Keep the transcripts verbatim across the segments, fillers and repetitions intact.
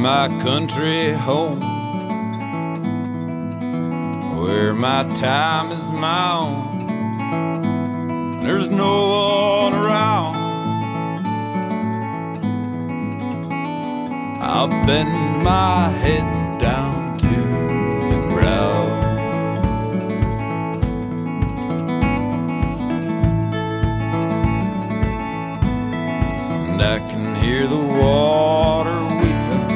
my country home, where my time is my own. There's no one around. I'll bend my head down to the ground, and I can hear the water weeping,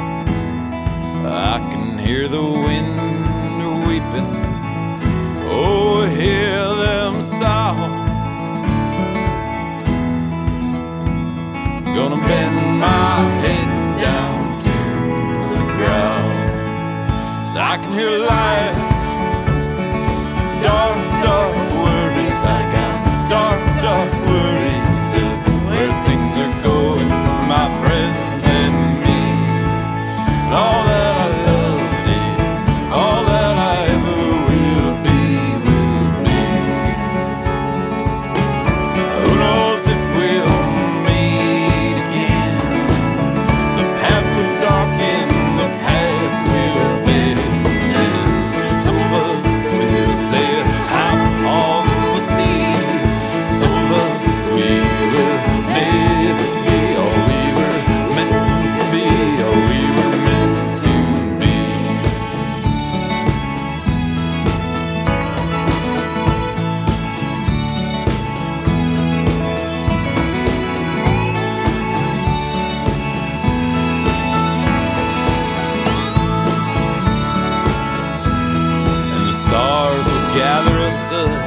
I can hear the wind weeping. Oh, hear them sob. Gonna bend my head down to the ground, so I can hear life. Dark, dark worries, I got dark, dark worries of where things are going for my friends and me. And all that I loved is all that I ever will be, will be. Who knows if we'll meet again? The path we're talking, the path we're bending. Some of us will sail out on the sea. Some of us we will never be all we were meant to be, all we were meant to be. And the stars will gather us up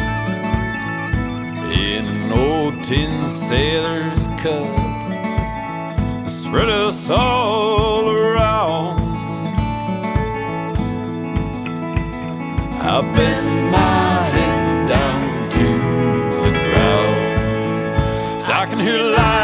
in an old tin sailor's cup, spread us all around. I bend my head down to the ground, so I can hear life.